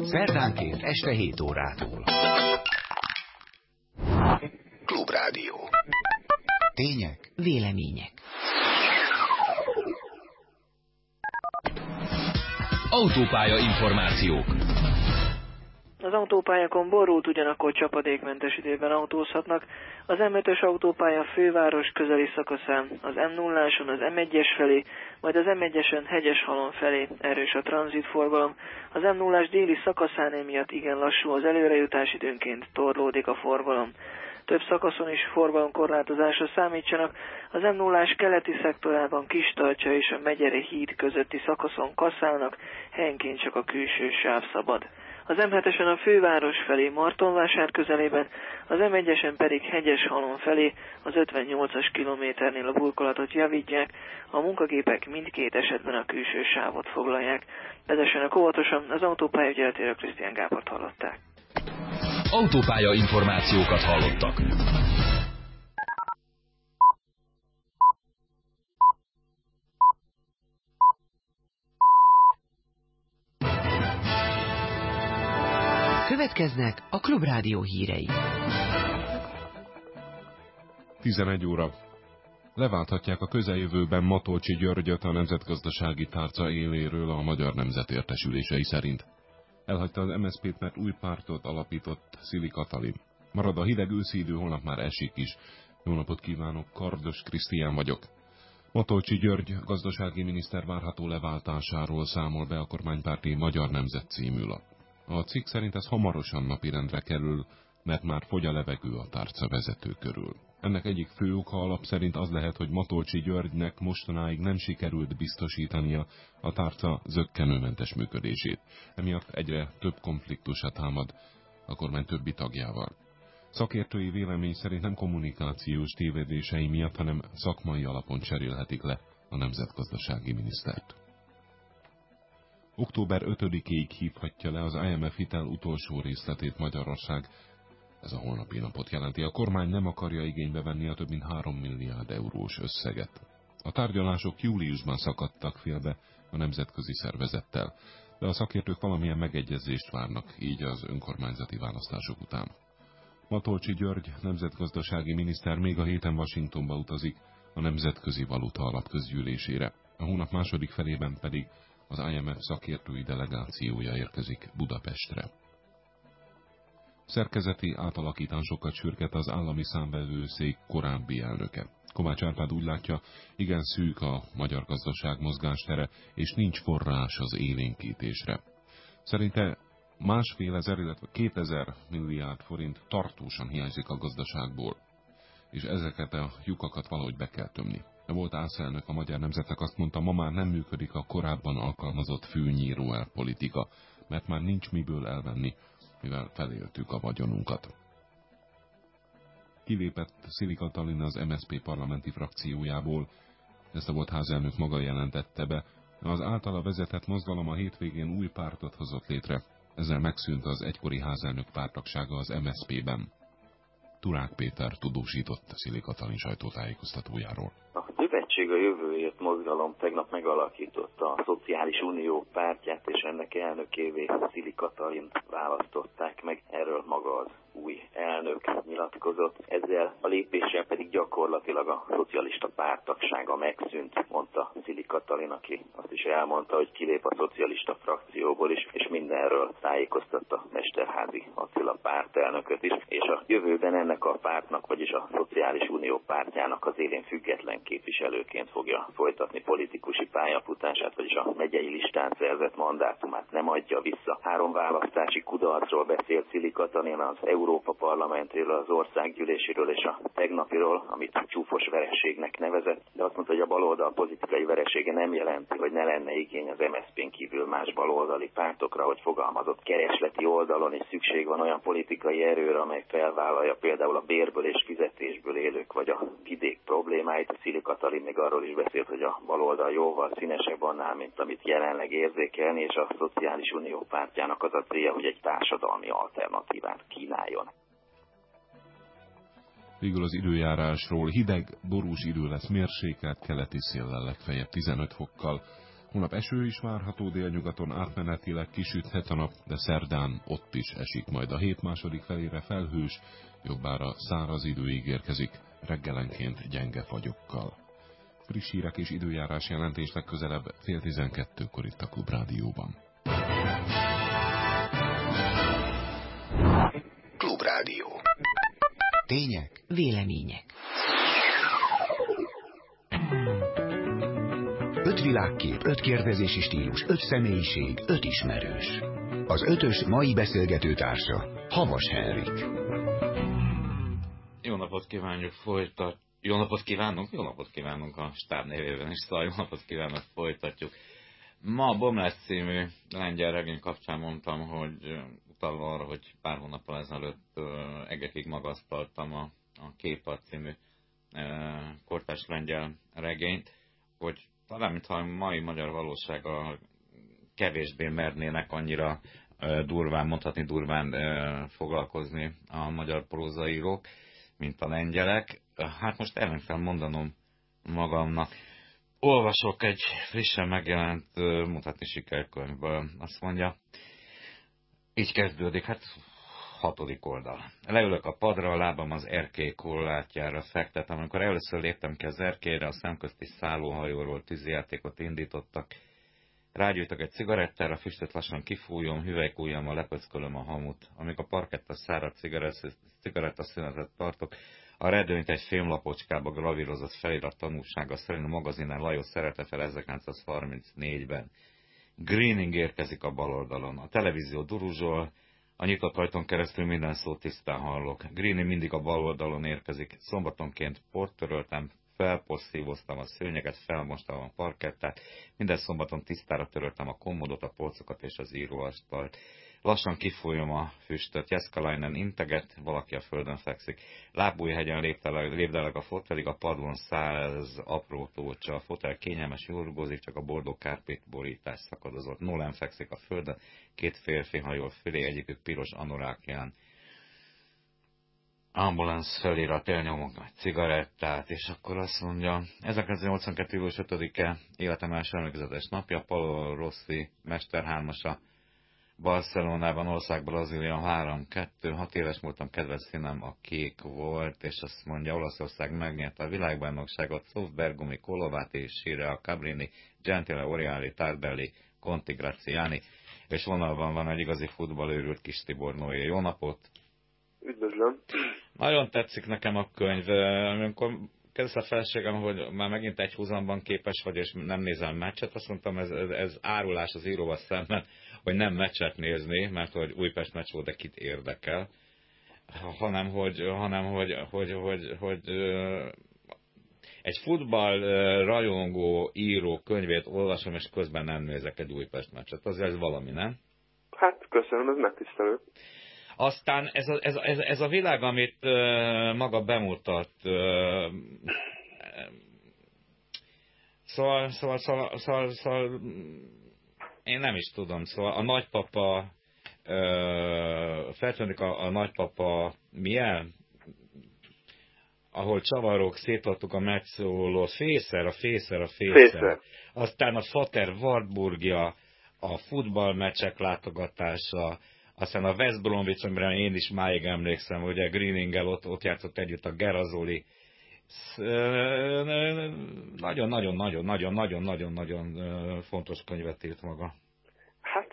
Szerdánként este 7 órától. Klubrádió. Tények. Vélemények. Autópálya információk. Az autópályákon borult, ugyanakkor csapadékmentes időben autózhatnak. Az M5-ös autópálya főváros közeli szakaszán, az M0-áson az M1-es felé, majd az M1-esen Hegyeshalom felé erős a tranzitforgalom. Az M0-ás déli szakaszán emiatt igen lassú az előrejutás, időnként torlódik a forgalom. Több szakaszon is forgalomkorlátozásra számítsanak. Az M0-ás keleti szektorában Kistalcsa és a Megyeri híd közötti szakaszon kaszálnak, helyenként csak a külső sáv szabad. Az M7-esen a főváros felé Martonvásár közelében, az M1-esen pedig Hegyeshalom felé az 58-as kilométernél a burkolatot javítják, a munkagépek mindkét esetben a külső sávot foglalják. Vezessenek óvatosan, az autópálya ügyeletéről Krisztián Gábort hallották. Autópálya információkat hallottak. Következnek a Klubrádió hírei. 11 óra. Leválthatják a közeljövőben Matolcsy Györgyöt a nemzetgazdasági tárca éléről a Magyar Nemzet értesülései szerint. Elhagyta az MSZP-t, mert új pártot alapított Szili Katalin. Marad a hideg őszi idő, holnap már esik is. Jó napot kívánok, Kardos Krisztián vagyok. Matolcsy György gazdasági miniszter várható leváltásáról számol be a kormánypárti Magyar Nemzet című lap. A cikk szerint ez hamarosan napirendre kerül, mert már fogy a levegő a tárca vezető körül. Ennek egyik fő oka alap szerint az lehet, hogy Matolcsy Györgynek mostanáig nem sikerült biztosítania a tárca zökkenőmentes működését. Emiatt egyre több konfliktusat támad a kormány többi tagjával. Szakértői vélemény szerint nem kommunikációs tévedései miatt, hanem szakmai alapon cserélhetik le a nemzetgazdasági minisztert. Október 5-ig hívhatja le az IMF hitel utolsó részletét Magyarország. Ez a holnapi napot jelenti. A kormány nem akarja igénybe venni a több mint 3 milliárd eurós összeget. A tárgyalások júliusban szakadtak félbe a nemzetközi szervezettel, de a szakértők valamilyen megegyezést várnak, így az önkormányzati választások után. Matolcsy György nemzetgazdasági miniszter még a héten Washingtonba utazik a Nemzetközi Valuta Alap közgyűlésére. A hónap második felében pedig az IMF szakértői delegációja érkezik Budapestre. Szerkezeti átalakításokat sürget az állami számvevőszék korábbi elnöke. Kovács Árpád úgy látja, igen szűk a magyar gazdaság mozgástere, és nincs forrás az élénkítésre. Szerinte 1,5 illetve 2000 milliárd forint tartósan hiányzik a gazdaságból, és ezeket a lyukakat valahogy be kell tömni. A volt ÁSZ-elnök a Magyar Nemzetnek azt mondta, ma már nem működik a korábban alkalmazott fűnyíró politika, mert már nincs miből elvenni, mivel feléltük a vagyonunkat. Kilépett Szili Katalin az MSZP parlamenti frakciójából, ezt a volt házelnök maga jelentette be. Az általa vezetett mozgalom a hétvégén új pártot hozott létre, ezzel megszűnt az egykori házelnök párttagsága az MSZP-ben. Turák Péter tudósított Szili Katalin sajtótájékoztatójáról. A Szövetség a Jövőért mozgalom tegnap megalakította a Szociális Unió pártját, és ennek elnökévé Szili Katalint választották meg. Erről maga az új elnök nyilatkozott. Ezzel a lépéssel pedig gyakorlatilag a szocialista párttagsága megszűnt, mondta Szili Katalin, aki azt is elmondta, hogy kilép a szocialista frakcióból is, és mindenről tájékoztatta Mesterházy Attila pártelnököt is, és a jövőben ennek a pártnak, vagyis a Szociális Unió pártjának az élén független képviselőként fogja folytatni politikusi pályafutását, vagyis a megyei listán szerzett mandátumát nem adja vissza. 3 választási kudarcról beszélt Szili Katalin, az Európa Parlamentről, az országgyűléséről és a tegnapiról, amit csúfos vereségnek nevezett, de azt mondta, hogy a baloldal politikai veresége nem jelenti, hogy ne lenne igény az MSZP-n kívül más baloldali pártokra, hogy fogalmazott, keresleti oldalon is szükség van olyan politikai erőre, amely felvállalja például a bérből és fizetésből élők vagy a vidék problémáit. Szili Katalin még arról is beszélt, hogy a baloldal jóval színesebb annál, mint amit jelenleg érzékelni, és a Szociális Unió pártjának az a célja, hogy egy társadalmi alternatívát kínáljon. Végül az időjárásról. Hideg, borús idő lesz, mérsékelt keleti széllel legfeljebb 15 fokkal. Holnap eső is várható, délnyugaton átmenetileg kisüthet a nap, de szerdán ott is esik majd. A hét második felére felhős, jobbára száraz idő ígérkezik, reggelenként gyenge fagyokkal. Friss hírek és időjárás jelentés legközelebb 10:12-kor itt a Klubrádióban. Klubrádió. Tények. Vélemények. 5 világkép, 5 kérdezési stílus, 5 személyiség, 5 ismerős. Az 5-ös mai beszélgető társa Havas Henrik. Jó napot kívánjuk, Jó napot kívánunk a stáb nevében is, szóval jó napot kívánok, folytatjuk. Ma a Bomlás című lengyel regény kapcsán mondtam, hogy utalva arra, hogy pár hónappal ezelőtt egekig magasztaltam a Képad című kortárs lengyel regényt, hogy talán mintha a mai magyar valósággal kevésbé mernének annyira mondhatni durván foglalkozni a magyar prózaírók, mint a lengyelek. Hát most ellen kell mondanom magamnak. Olvasok egy frissen megjelent mutatni sikerkönyvből. Azt mondja, így kezdődik, 6. oldal. Leülök a padra, a lábam az erkély korlátjára fektet. Amikor először léptem ki az erkélyre, a szemközti szállóhajóról tűzijátékot indítottak. Rágyújtok egy cigarettára, füstöt lassan kifújom, hüvelykujjammal lepöckölöm a hamut. Amíg a parketta száradt cigarettaszünetet tartok, a redőnyt egy fémlapocskába gravírozott felirat tanúsága szerint a magazinán Lajos szerelte fel 1934-ben. Greening érkezik a bal oldalon. A televízió duruzsol, a nyitott ajtón keresztül minden szót tisztán hallok. Greening mindig a bal oldalon érkezik. Szombatonként port töröltem, felporszívoztam a szőnyeget, felmostam a parkettát, minden szombaton tisztára töröltem a kommodot, a polcokat és az íróasztalt. Lassan kifújom a füstöt, Jeszkalainen integet, valaki a földön fekszik. Lábújhegyen lépdeleg a fotelig, a padlón 100 apró tócsa, a fotel kényelmes, jól rugózik, csak a bordó kárpét borítás szakadozott. Nolan fekszik a földön, 2 férfi hajol fölé, egyikük piros anorákján. Ambulance felirat, elnyomok egy cigarettát, és akkor azt mondja, 1982. július 5-e, életem első emlékezetes napja, Paolo Rossi mesterhármasa, Barcelonában, ország Brazília 3-2, 6 éves voltam, kedves színem a kék volt, és azt mondja, Olaszország megnyerte a világbajnokságot, Szofbergumi, Kolovati, Sire, Cabrini, Gentile, Oriali, Tardelli, Conti, Graziani, és vonalban van egy igazi futballőrült Kis Tibor Noé. Jó napot! Üdvözlöm! Nagyon tetszik nekem a könyv. Amikor kezdte a feleségem, hogy már megint egy húzamban képes vagy, és nem nézem meccset, azt mondtam, ez árulás az íróval szemben, hogy nem meccset nézni, mert hogy Újpest meccs volt, de kit érdekel, hanem hogy egy futball rajongó író könyvét olvasom, és közben nem nézek egy Újpest meccset. Azért ez valami, nem? Hát köszönöm, ez megtisztelő. Aztán ez a világ, amit maga bemutat, szóval én nem is tudom, szóval a nagypapa, feltűnik a nagypapa milyen? Ahol csavarok, szétadtuk a megszólót, Fészer. Aztán a Fater Wartburgja, a futballmeccsek látogatása, aztán a West Bromwich, amire én is máig emlékszem, ugye Greeninggel ott játszott együtt a Gerazoli. Nagyon fontos könyvet írt maga. Hát,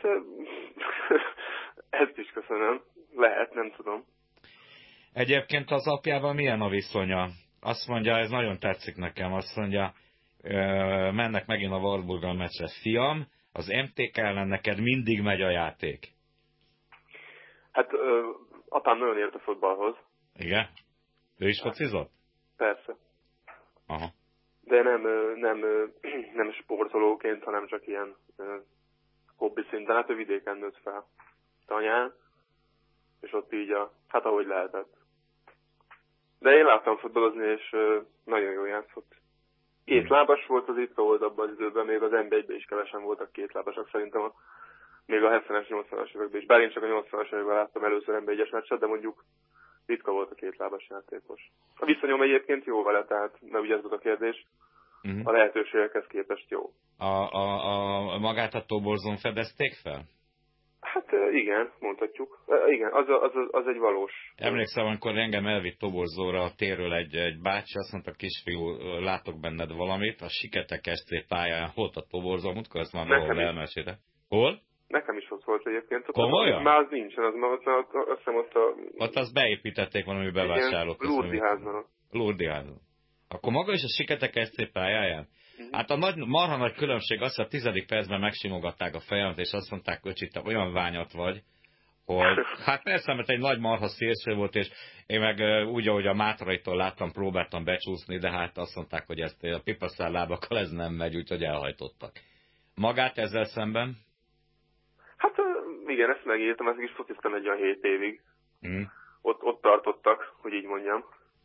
ezt is köszönöm. Lehet, nem tudom. Egyébként az apjával milyen a viszonya? Azt mondja, ez nagyon tetszik nekem, azt mondja, mennek megint a Wartburggal meccsre. Fiam, az MTK ellen neked mindig megy a játék. Hát apám nagyon ért a futballhoz. Igen? Ő is focizott? Persze. Aha. De nem sportolóként, hanem csak ilyen hobbi szinten. Hát ő vidéken nőtt fel Tanyán, és ott így ahogy lehetett. De én láttam futballozni, és nagyon jól játszott. Kétlábas volt, az ritka volt abban az időben, még az NB1-ben is kevesen voltak kétlábasak, szerintem még a 70-es, 80-as években is. Bár én csak a 80-as években láttam először NB1-es meccset, de mondjuk ritka volt a kétlábas játékos. A viszonyom egyébként jó vele, tehát ne vigyázz a kérdés. a lehetőségekhez képest jó. Magát a toborzón fedezték fel? Hát igen, mondhatjuk. Igen, az egy valós. Emlékszem, amikor engem elvitt toborzóra a térről egy bácsi, azt mondta, kisfiú, látok benned valamit, a Siketek SC pályán volt a toborzó, múltkor azt már valahol elmesélte. Hol? Nekem is ott volt egyébként. Komolyan? Már az nincsen, azt hiszem ott a... Ott azt beépítették valami bevásárlók. Lurdi házban. Lurdi házban. Akkor maga is a Siketek SC pályáján? Hát a marha nagy különbség az, hogy a 10. percben megsimogatták a fejemet, és azt mondták, hogy te olyan ványat vagy, hogy hát persze, mert egy nagy marha szélső volt, és én meg úgy, ahogy a Mátraitól láttam, próbáltam becsúszni, de hát azt mondták, hogy ezt a pipaszál lábakkal ez nem megy, úgyhogy elhajtottak. Magát ezzel szemben? Hát igen, ezt megírtam, ezt is fociztam egy olyan 7 évig. Ott tartottak, hogy így mondjam.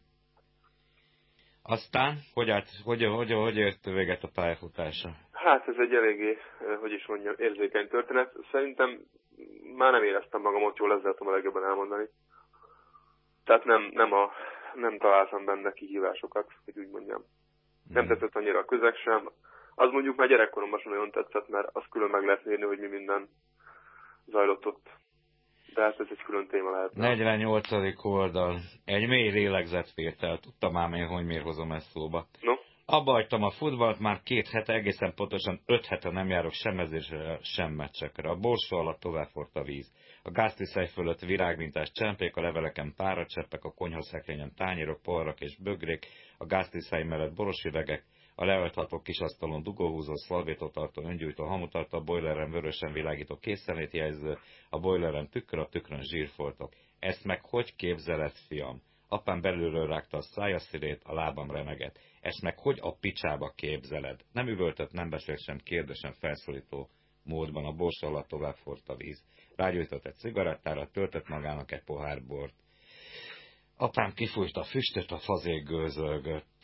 Aztán, hogy ért véget a pályafutása? Hát ez egy eléggé, hogy is mondjam, érzékeny történet. Szerintem már nem éreztem magam ott jól, ezzel tudom a legjobban elmondani. Tehát nem találtam benne kihívásokat, hogy úgy mondjam. Nem tetszett annyira a közeg sem. Az mondjuk már gyerekkoromban sem nagyon tetszett, mert azt külön meg lehet írni, hogy mi minden zajlott ott. De hát ez egy külön téma lehet. 48. oldal. Egy mély lélegzetvétel. Tudtam ám én, hogy miért hozom ezt szóba. No? Abba hagytam a futballt, már 2 hete, egészen pontosan 5 hete nem járok sem edzésre, sem meccsekre. A borsó alatt tovább forrt a víz. A gáztiszely fölött virágmintás csempék, a leveleken páracseppek, a konyhaszekrényen tányérok, poharak és bögrék, a gáztiszely mellett boros üvegek, a lehajtható kisasztalon dugóhúzó, szalvétótartó, öngyújtó, hamutartó, a bojleren vörösen világító készenlétjelző, a bojleren tükör, a tükrön zsírfoltok. Ezt meg hogy képzeled, fiam? Apám belülről rágta a szájaszirét, a lábam remegett. Ezt meg hogy a picsába képzeled? Nem üvöltött, nem beszélt sem kérdésen felszólító módban, a borsó alatt tovább forrt a víz. Rágyújtott egy cigarettára, töltött magának egy pohár bort. Apám kifújta a füstöt, a fazék gőzölgött.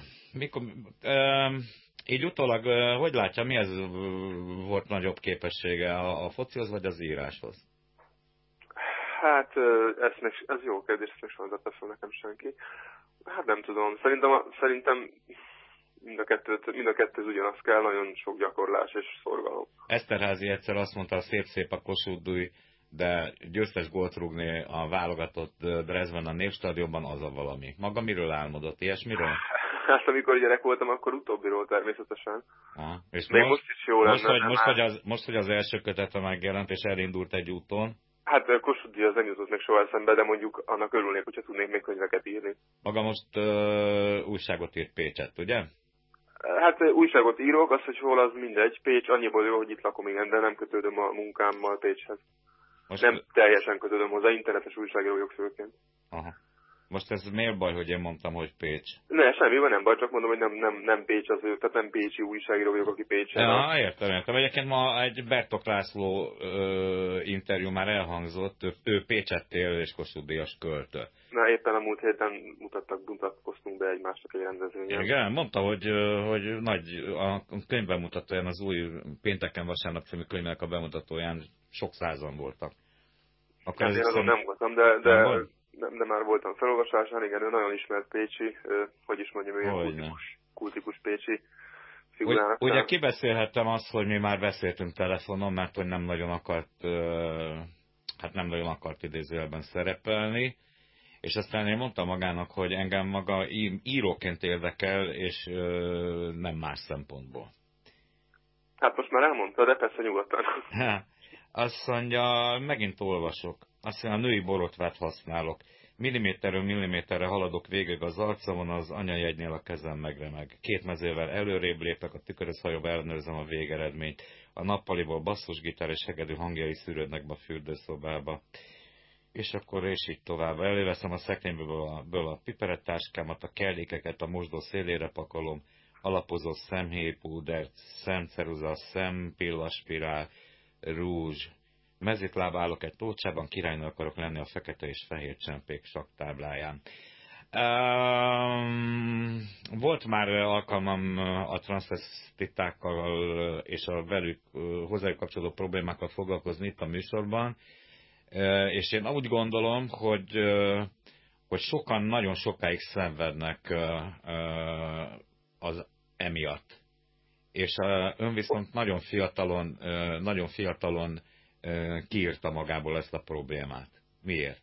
Így utólag, hogy látja, mi ez volt nagyobb képessége, a focihoz vagy az íráshoz? Hát, ez jó kérdés, ezt még soha nem tette fel nekem senki. Hát nem tudom, szerintem mind a kettő ugyanaz kell, nagyon sok gyakorlás és szorgalom. Eszterházy egyszer azt mondta, szép a Kossuth Díj, de győztes gólt rúgni a válogatott Dresden a Népstadionban, az a valami. Maga miről álmodott, ilyesmiről? Hát amikor gyerek voltam, akkor utóbbiról természetesen. És még most is jó lenne. Most, hogy az első kötete megjelent, és elindult egy úton. Hát Kossuth Díj az nem jutott még soha eszembe, de mondjuk annak örülnék, hogyha tudnék még könyveket írni. Maga most újságot írt Pécset, ugye? Hát újságot írok, az, hogy hol, az mindegy. Pécs annyiból jó, hogy itt lakom, igen, de nem kötődöm a munkámmal Pécshez. Nem teljesen kötődöm hozzá, internetes újságíró vagyok főként. Aha. Most ez miért baj, hogy én mondtam, hogy Pécs? Ne, semmi van, nem baj, csak mondom, hogy nem Pécs az ő, tehát nem pécsi újságíró vagyok, aki Pécsen. Ja, értem. Egyébként ma egy Bertok László interjú már elhangzott, ő Pécsettél és Kossuth Díjas költő. Na, éppen a múlt héten mutatkoztunk be egymásnak egy rendezvényen. Igen, mondta, hogy a könyv bemutatóján, az új Pénteken vasárnap című könyvnek a bemutatóján sok százan voltak. Akkor hát én azon nem voltam, de már voltam felolvasásán, igen, ő nagyon ismert pécsi, hogy is mondjam, olyan kultikus pécsi figurának. Ugye kibeszélhettem azt, hogy mi már beszéltünk telefonon, mert hogy nem nagyon akart idézőjelben szerepelni, és aztán én mondtam magának, hogy engem maga íróként érdekel, és nem más szempontból. Hát most már elmondta, de persze nyugodtan. Azt mondja, megint olvasok. Azt mondja, a női borotvát használok. Milliméterről milliméterre haladok végig az arcomon, az anyajegynél a kezem megremeg. 2 mezővel előrébb lépek, a tükrös hajóba ellenőrzem a végeredményt. A nappaliból basszusgitár és hegedű hangjai szűrődnek be a fürdőszobába. És akkor és így tovább. Előveszem a szekrényből a piperettáskámat, a kellékeket a mosdó szélére pakolom, alapozó szemhéjpúdert, szemceruza, szempillaspirál, rúzs. Mezitláb állok egy tócsában, királynő akarok lenni a fekete és fehér csempék saktábláján. Volt már alkalmam a transzvestitákkal és a velük hozzájuk kapcsolódó problémákkal foglalkozni itt a műsorban, és én úgy gondolom, hogy sokan nagyon sokáig szenvednek emiatt. És ön viszont nagyon fiatalon kiírta magából ezt a problémát. Miért?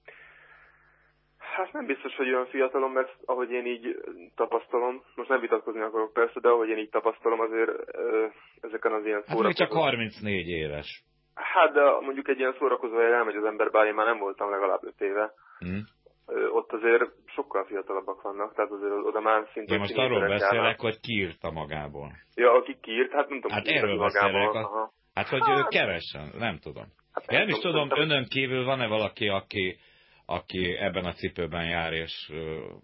Hát nem biztos, hogy olyan fiatalon, mert ahogy én így tapasztalom, most nem vitatkozni akarok persze, de ahogy én így tapasztalom, azért ezeken az ilyen szórakozó... Hát még csak 34 éves. Hát de mondjuk egy ilyen szórakozó helyre elmegy az ember, bár én már nem voltam legalább 5 éve. Ott azért sokkal fiatalabbak vannak, tehát azért oda már szintén... Én most arról beszélek, hogy kiírta magából. Ja, aki kiírt, hát nem tudom, hát erről beszélek. Hát, hogy kevesen, nem tudom. Hát én nem is tudom, önön kívül van-e valaki, aki ebben a cipőben jár, és...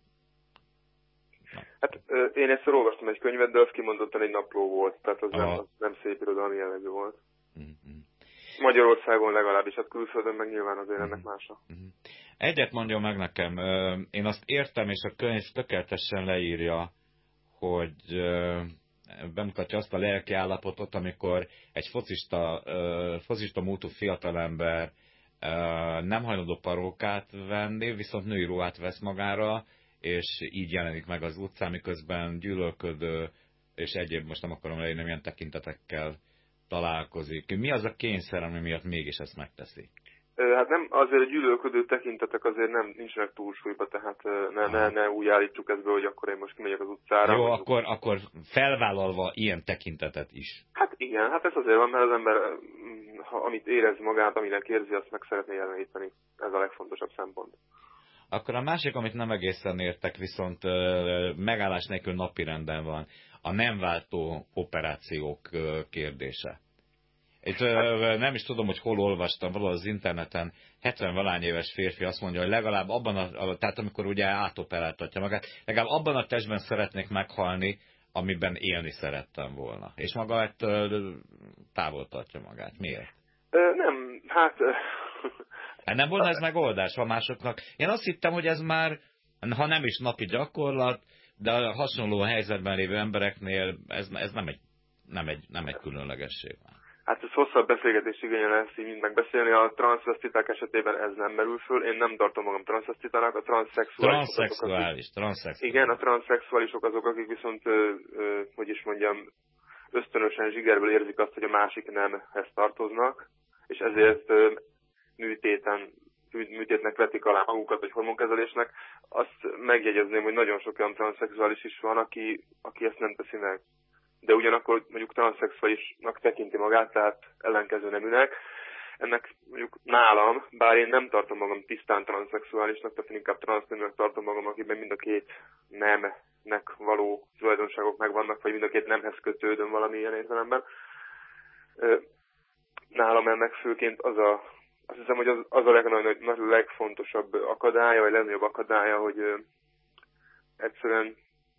Hát én egyszer olvastam egy könyvet, de az kimondottan egy napló volt, tehát az nem szép irodalmi jellegű volt. Magyarországon legalábbis, hát külföldön meg nyilván azért ennek mása. Egyet mondjon meg nekem, én azt értem, és a könyv tökéletesen leírja, hogy bemutatja azt a lelki állapotot, amikor egy focista múltú fiatalember nem hajlandó parókát venni, viszont női ruhát vesz magára, és így jelenik meg az utcán, miközben gyűlölködő, és egyéb, most nem akarom leírni, milyen tekintetekkel találkozik. Mi az a kényszer, ami miatt mégis ezt megteszi? Hát nem, azért a gyűlölködő tekintetek azért nincsenek túlsúlyba, tehát ne úgy állítsuk ezt be, hogy akkor én most kimegyek az utcára. Jó, akkor felvállalva ilyen tekintetet is. Hát igen, hát ez azért van, mert az ember, amit érez magát, aminek érzi, azt meg szeretné jeleníteni. Ez a legfontosabb szempont. Akkor a másik, amit nem egészen értek, viszont megállás nélkül napirenden van, a nem váltó operációk kérdése. Itt nem is tudom, hogy hol olvastam, valahol az interneten, 70-valány éves férfi azt mondja, hogy legalább abban tehát amikor ugye átoperáltatja magát, legalább abban a testben szeretnék meghalni, amiben élni szerettem volna. És maga távol tartja magát. Miért? Nem, hát... Nem volna ez megoldás, ha másoknak... Én azt hittem, hogy ez már, ha nem is napi gyakorlat, de a hasonló helyzetben lévő embereknél ez nem egy különlegesség. Hát ez hosszabb beszélgetés igényel lesz így mind megbeszélni. A transzvesztiták esetében ez nem merül föl. Én nem tartom magam transzvesztitának. A transzszexuális. Igen, a transzszexuálisok azok, akik viszont, hogy is mondjam, ösztönösen zsigerből érzik azt, hogy a másik nemhez tartoznak, és ezért műtétnek vetik alá magukat, vagy hormonkezelésnek. Azt megjegyezném, hogy nagyon sok olyan transzszexuális is van, aki ezt nem teszi meg. De ugyanakkor mondjuk transzszexuálisnak tekinti magát, tehát ellenkező neműnek. Ennek mondjuk nálam, bár én nem tartom magam tisztán transzszexuálisnak, tehát inkább transzneműnek tartom magam, akiben mind a két nemnek való tulajdonságok megvannak, vagy mind a két nemhez kötődöm valamilyen értelemben. Nálam ennek főként azt hiszem, hogy az a legfontosabb akadálya, vagy legnagyobb akadálya, hogy egyszerűen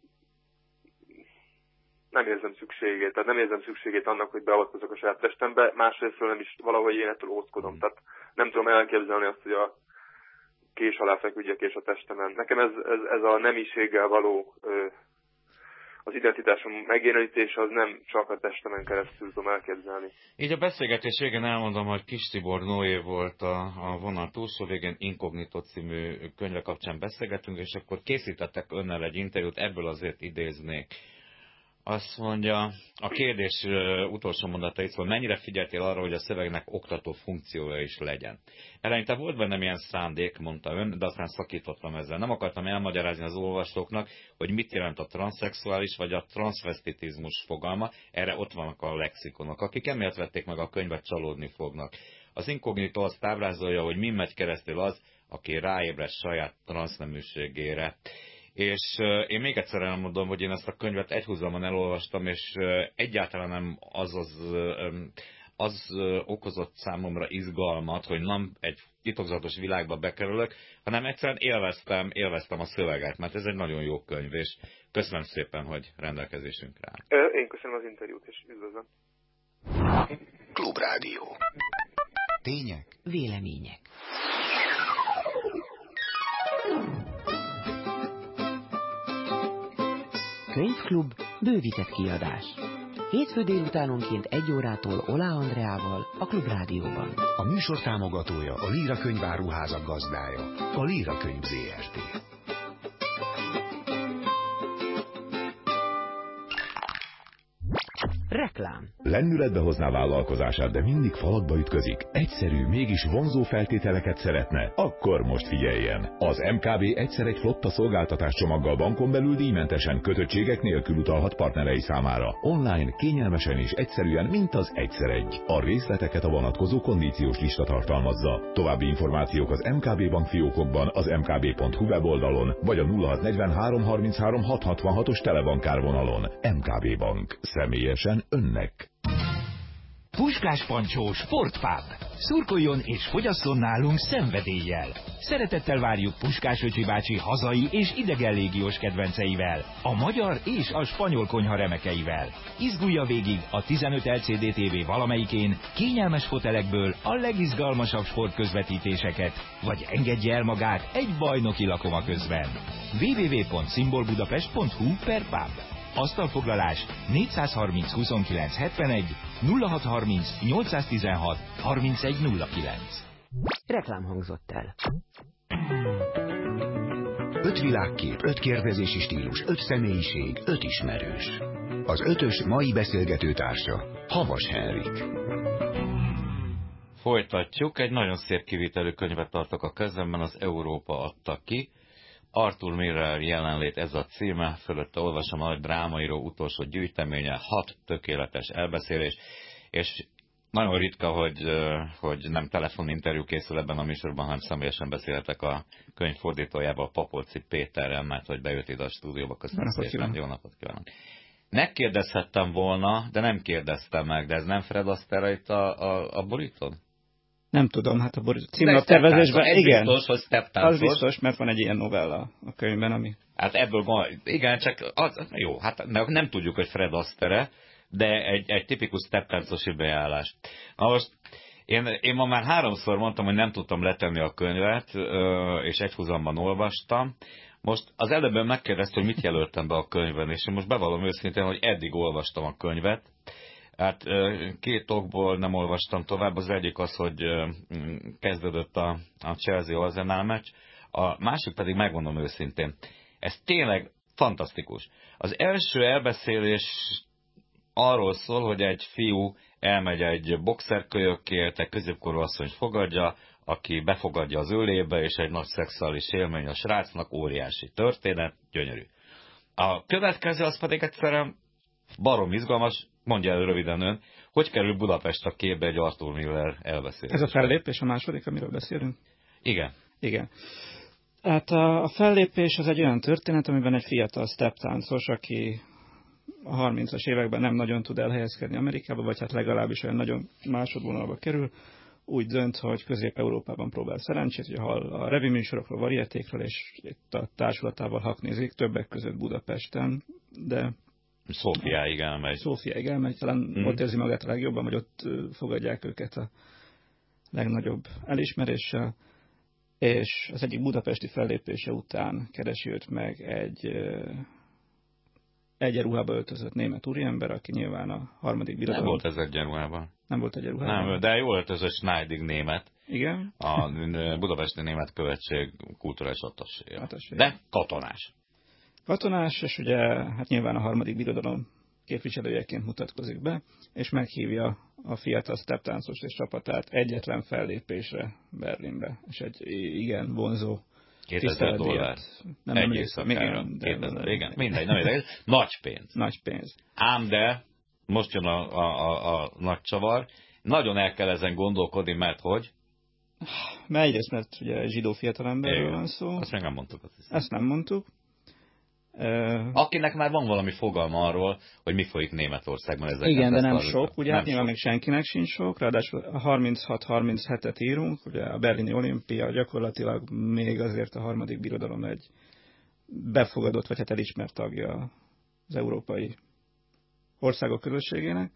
nem érzem szükségét. Tehát nem érzem szükségét annak, hogy beavatkozok a saját testembe, másrésztről nem is valahogy én ettől óckodom. Tehát nem tudom elképzelni azt, hogy a kés alá feküdjek és a testemen. Nekem ez a nemiséggel való az identitásom megjelenítése az nem csak a testemen keresztül tudom elképzelni. Így a beszélgetés végén elmondom, hogy Kis Tibor Noé volt a vonal túlsó végén, Inkognito című könyve kapcsán beszélgetünk, és akkor készítettek önnel egy interjút, ebből azért idéznék. Azt mondja, a kérdés utolsó mondatait, hogy mennyire figyeltél arra, hogy a szövegnek oktató funkciója is legyen. Eleinte volt bennem ilyen szándék, mondta ön, de aztán szakítottam ezzel. Nem akartam elmagyarázni az olvasóknak, hogy mit jelent a transzszexuális vagy a transzvesztitizmus fogalma, erre ott vannak a lexikonok. Akik emiatt vették meg a könyvet, csalódni fognak. Az Inkognito azt táblázolja, hogy min megy keresztül az, aki ráébred saját transzneműségére. És én még egyszer elmondom, hogy én ezt a könyvet egyhuzamon elolvastam, és egyáltalán nem az okozott számomra izgalmat, hogy nem egy titokzatos világba bekerülök, hanem egyszerűen élveztem a szöveget, mert ez egy nagyon jó könyv, és köszönöm szépen, hogy rendelkezésünkre áll. Én köszönöm az interjút, és üdvözlöm. Klubrádió. Tények. Vélemények. Könyvklub, bővített kiadás. Hétfő délutánonként 1 órától Olá Andreával a Klubrádióban. A műsor támogatója a Líra könyváruházak gazdája, a Líra Könyv Zrt. Reklám. Lendületbe hozná vállalkozását, de mindig falakba ütközik. Egyszerű, mégis vonzó feltételeket szeretne? Akkor most figyeljen! Az MKB egyszer egy flotta szolgáltatás csomaggal bankon belül díjmentesen, kötöttségek nélkül utalhat partnerei számára. Online, kényelmesen és egyszerűen, mint az egyszer egy. A részleteket a vonatkozó kondíciós lista tartalmazza. További információk az MKB bank fiókokban, az mkb.hu weboldalon, vagy a 0643 33 666-os telebankárvonalon. MKB Bank. Személyesen önnek. Puskás Pancsó Sportpub. Szurkoljon és fogyasszon nálunk szenvedéllyel. Szeretettel várjuk Puskás Öcsi bácsi hazai és idegen légiós kedvenceivel, a magyar és a spanyol konyha remekeivel. Izgulja végig a 15 LCD TV valamelyikén, kényelmes fotelekből a legizgalmasabb sportközvetítéseket, vagy engedje el magát egy bajnoki lakoma közben. www.szimbolbudapest.hu/pub. Asztalfoglalás 430 29 71 0630 816 3109. Reklám hangzott el. 5 világkép, 5 kérdezési stílus, 5 személyiség, 5 ismerős. Az ötös mai beszélgető társa Havas Henrik. Folytatjuk. Egy nagyon szép kivitelű könyvet tartok a kezemben, az Európa adta ki. Arthur Miller jelenlét, ez a címe, fölötte olvasom a drámaíró utolsó gyűjteménye, 6 tökéletes elbeszélés, és nagyon ritka, hogy nem telefoninterjú készül ebben a műsorban, hanem személyesen beszélhetek a könyv fordítójával, Papolci Péterrel, mert hogy bejött ide a stúdióba. Köszönöm szépen, jó napot kívánok. Megkérdezhettem volna, de nem kérdeztem meg, de ez nem Fred Astaire itt a borítón? Nem tudom, hát a címlaptervezésben igen. Biztos, hogy steptáncos. Az biztos, mert van egy ilyen novella a könyvben, ami... Hát ebből van, igen, csak az, jó, hát nem tudjuk, hogy Fred Astaire, de egy tipikus steptáncosi beállás. Na most, én ma már 3-szor mondtam, hogy nem tudtam letenni a könyvet, és egyhuzamban olvastam. Most az előbb megkérdezte, hogy mit jelöltem be a könyvben, és én most bevallom őszintén, hogy eddig olvastam a könyvet. Hát 2 okból nem olvastam tovább. Az egyik az, hogy kezdődött a Chelsea-Arsenal meccs, a másik pedig, megmondom őszintén, ez tényleg fantasztikus. Az első elbeszélés arról szól, hogy egy fiú elmegy egy boxerkölyökért, egy középkorú asszonyt fogadja, aki befogadja az ölébe, és egy nagy szexuális élmény a srácnak, óriási történet, gyönyörű. A következő az pedig egyszerűen barom izgalmas, mondja el röviden ön, hogy kerül Budapest a képbe egy Arthur Miller elbeszélés. Ez a fellépés a második, amiről beszélünk? Igen. Igen. Hát a fellépés az egy olyan történet, amiben egy fiatal steptáncos, aki a 30-as években nem nagyon tud elhelyezkedni Amerikába, vagy hát legalábbis olyan nagyon másodvonalba kerül, úgy dönt, hogy Közép-Európában próbál szerencsét, hogy hall a reviműsorokról, varietékről, és itt a társulatával haknézik, többek között Budapesten, de Szófiáig elmegy. Talán ott érzi magát a legjobban, hogy ott fogadják őket a legnagyobb elismeréssel, és az egyik budapesti fellépése után keresi őt meg egy egyenruhába öltözött német úriember, aki nyilván a harmadik birodalom. Nem volt ez egyenruhában. Nem volt egyenruhában? Nem, de jól öltözött Schneidig német. Igen? A budapesti német követség kulturális attaséja. De katonás. Katonás, és ugye hát nyilván a harmadik birodalom képviselőjeként mutatkozik be, és meghívja a fiatal steptáncos és csapatát egyetlen fellépésre Berlinbe. És egy igen vonzó $2000. Nem emlékszem. Igen, mindegy. Nagy pénz. Nagy pénz. Ám de, most jön a nagy csavar, nagyon el kell ezen gondolkodni, mert hogy? Egyrészt, mert ugye zsidó fiatalemberről van szó. Azt még nem mondtuk. Ezt nem mondtuk. Akinek már van valami fogalma arról, hogy mi folyik Németországban ezeket. Igen, de nem sok, ugye nem nyilván még senkinek sincs sok, ráadásul 36-37-et írunk, ugye a berlini olimpia gyakorlatilag még azért a harmadik birodalom egy befogadott, vagy hát elismert tagja az európai országok közösségének.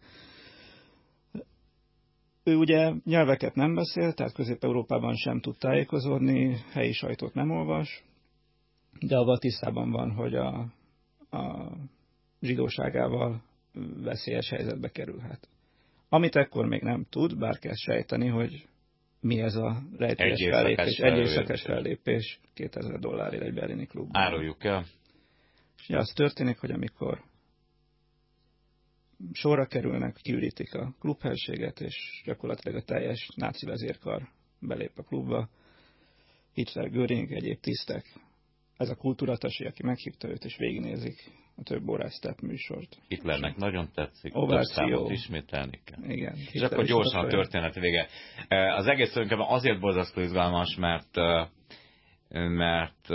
Ő ugye nyelveket nem beszél, tehát Közép-Európában sem tud tájékozódni, helyi sajtót nem olvas, de avval tisztában van, hogy a zsidóságával veszélyes helyzetbe kerülhet. Amit ekkor még nem tud, bár kezd sejteni, hogy mi ez a rejtélyes fellépés, egy éjszakás fellépés $2000 egy berlini klubban. Áruljuk el. És ugye az történik, hogy amikor sorra kerülnek, kiürítik a klubhelyiséget, és gyakorlatilag a teljes náci vezérkar belép a klubba. Hitler, Göring, egyéb tisztek. Ez a kultúratasi, aki meghívta őt, és végignézik a több órás step műsort. Hitlernek nagyon tetszik, Ováció. több számot ismételni kell. Igen. És akkor gyorsan a történet vége. Az egész tulajdonképpen azért borzasztó izgalmas, mert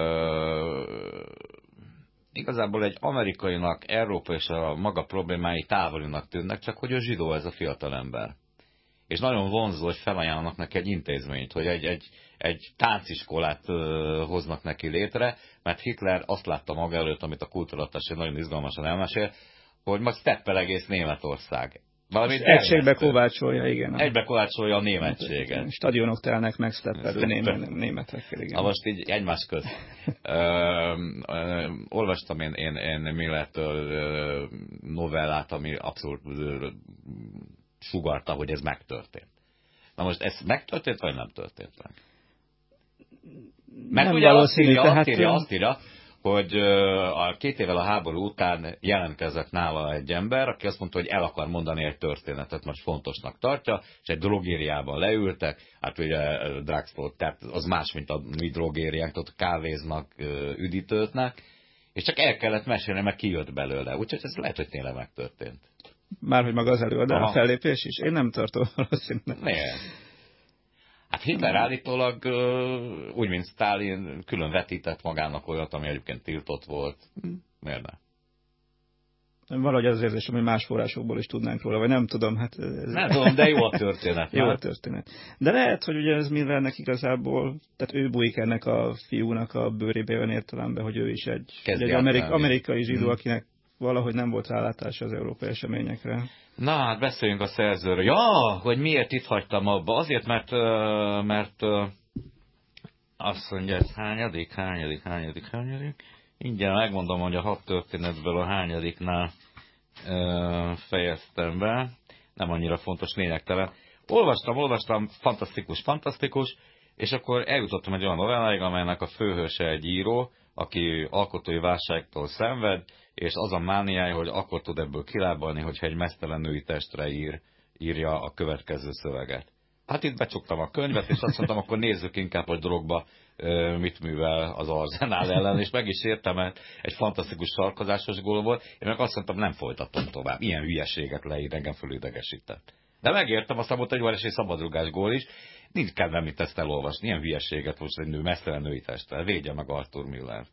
igazából egy amerikainak Európa és a maga problémái távolinak tűnnek, csak hogy a zsidó ez a fiatalember. És nagyon vonzó, hogy felajánlanak neki egy intézményt, hogy egy tánciskolát hoznak neki létre, mert Hitler azt látta maga előtt, amit a kultúratás nagyon izgalmasan elmesél, hogy majd steppel egész Németország. Egységbe kovácsolja, igen. Egybe kovácsolja a németséget. Stadionok telnek meg steppelő németekkel, igen. Na most így egymás közt. Olvastam én Millertől novellát, ami abszolút sugarta, hogy ez megtörtént. Na most ez megtörtént, vagy nem történt meg? Mert nem ugye valószínű, azt írja, hogy a 2 évvel a háború után jelentkezett nála egy ember, aki azt mondta, hogy el akar mondani egy történetet, most fontosnak tartja, és egy drogériában leültek, hát ugye drugstore, tehát az más, mint a mi drogériánk, ott kávéznak, üdítőtnek, és csak el kellett mesélni, mert kijött belőle. Úgyhogy ez lehet, hogy tényleg megtörtént. Márhogy maga az előadás, a fellépés is? Én nem tartom valószínűleg. Miért? Hát Hitler állítólag úgy, mint Sztálin, külön vetített magának olyat, ami egyébként tiltott volt. Miért ne? Valahogy az érzésem, hogy más forrásokból is tudnánk róla, vagy nem tudom. Hát nem tudom, de jó a történet. Jó a történet. De lehet, hogy ugye ez Millernek igazából, tehát ő bújik ennek a fiúnak a bőrébe olyan értelemben, hogy ő is egy amerikai zsidó, akinek valahogy nem volt rálátása az európai eseményekre. Na, hát beszéljünk a szerzőről. Ja, hogy miért itt hagytam abba? Azért, mert azt mondja, ez hányadik. Ingyen megmondom, hogy a 6 történetből a hányadiknál fejeztem be. Nem annyira fontos, lényegtelen. Olvastam, fantasztikus, és akkor eljutottam egy olyan novelláig, amelynek a főhőse egy író, aki alkotói válságtól szenved, és az a mániája, hogy akkor tud ebből kilábalni, hogyha egy meztelen női testre írja a következő szöveget. Hát itt becsuktam a könyvet, és azt mondtam, akkor nézzük inkább, hogy drogba mit művel az Arzenál ellen, és meg is értem, mert egy fantasztikus sarkozásos gól volt, én meg azt mondtam, nem folytatom tovább. Ilyen hülyeséget leír, engem fölidegesített. De megértem, aztán volt egy óriási szabadrugás gól is, nincs kedvem itt ezt elolvasni, ilyen hülyeséget most egy nő meztelen női testre. Védje meg Arthur Millert.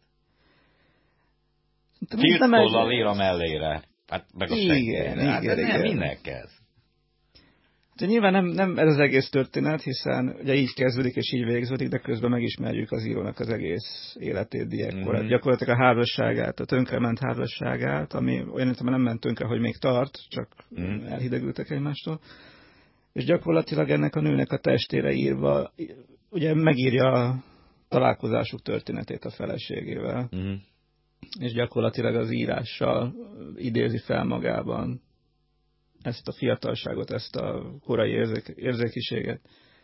Kirtollal ér a mellére. Hát meg a igen. Nem, minek ez? De nyilván nem ez az egész történet, hiszen ugye így kezdődik és így végződik, de közben megismerjük az írónak az egész életét, diákkorát. Gyakorlatilag a házasságát, a tönkrement házasságát, ami olyan értelemben nem ment tönkre, hogy még tart, csak elhidegültek egymástól. És gyakorlatilag ennek a nőnek a testére írva, ugye megírja a találkozásuk történetét a feleségével. És gyakorlatilag az írással idézi fel magában ezt a fiatalságot, ezt a korai érzékiséget.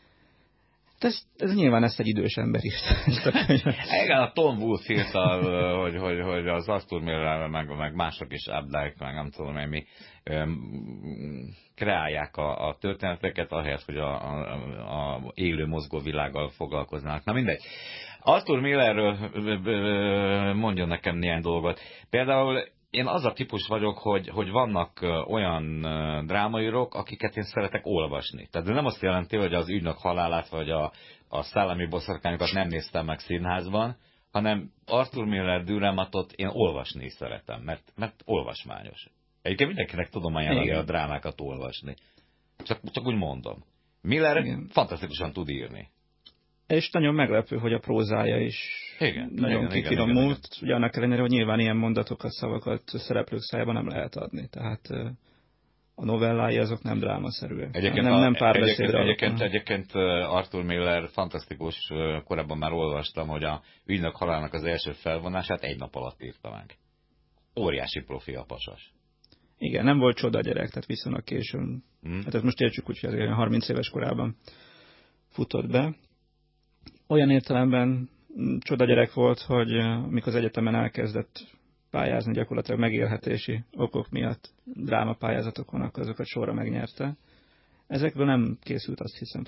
Ez nyilván ezt egy idős ember írta. Igen, a Tom Wolfe írta, hogy az Arthur Miller meg mások is, Updike, meg nem tudom én mi, kreálják a történeteket, ahelyett, hogy a élő mozgó világgal foglalkoznának. Na mindegy. Arthur Millerről mondjon nekem néhány dolgot. Például én az a típus vagyok, hogy vannak olyan drámaírók, akiket én szeretek olvasni. Tehát nem azt jelenti, hogy az Ügynök halálát vagy a Szellemi boszorkányokat nem néztem meg színházban, hanem Arthur Miller Dürrenmattot én olvasni is szeretem, mert olvasmányos. Egyébként mindenkinek tudom ajánlani a drámákat olvasni. Csak úgy mondom. Miller fantasztikusan tud írni. És nagyon meglepő, hogy a prózája is nagyon kifinomult. Ugye annak ellenére, hogy nyilván ilyen mondatokat, szavakat szereplők szájában nem lehet adni. Tehát a novellái azok nem drámaszerűek. Nem párbeszédre. Egyébként Arthur Miller fantasztikus, korábban már olvastam, hogy a Ügynök halálnak az első felvonását egy nap alatt írta meg. Óriási profi a pasas. Igen, nem volt csoda gyerek, tehát viszonylag későn. Hát ezt most értsük úgy, hogy 30 éves korában futott be. Olyan értelemben csoda gyerek volt, hogy mikor az egyetemen elkezdett pályázni gyakorlatilag megélhetési okok miatt drámapályázatokon, akkor azokat sorra megnyerte. Ezekből nem készült, azt hiszem,